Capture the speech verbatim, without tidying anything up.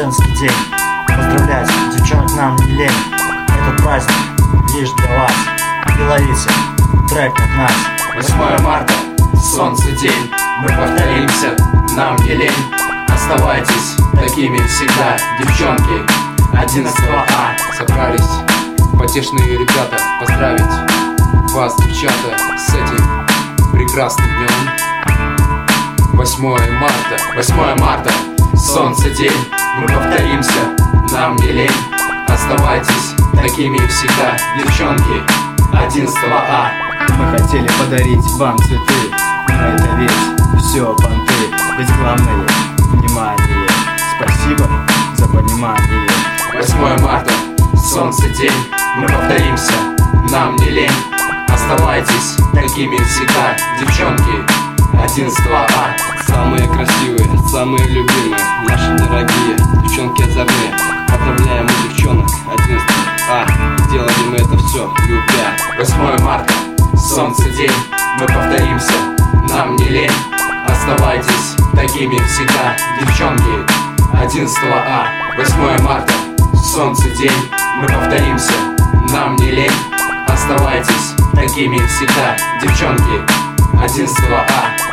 женский день. Поздравлять девчонок нам не лень. Этот праздник лишь для вас. И ловите трек от нас. Восьмое марта, солнце день. Мы повторимся, нам не лень. Оставайтесь такими всегда, девчонки одиннадцатого А. Собрались потешные ребята поздравить вас, девчата, с этим прекрасным днем. Восьмое марта, восьмое марта, солнце день. Мы повторимся, нам не лень. Оставайтесь такими всегда, девчонки одиннадцатого А. Мы хотели подарить вам цветы, но это ведь все понты. Ведь главное — внимание. Спасибо за понимание. Восьмое марта, солнце день. Мы повторимся, нам не лень. Оставайтесь такими всегда, девчонки одиннадцатого А. Самые красивые, самые любимые, наши дорогие девчонки озорные. Поздравляем мы девчонок одиннадцатого А. Делали мы это все любя. Восьмое марта, солнце день. Мы повторимся, нам не лень. Оставайтесь такими всегда, девчонки одиннадцатого А. Восьмое марта, солнце день. Мы повторимся, нам не лень. Оставайтесь такими всегда, девчонки одиннадцатого А.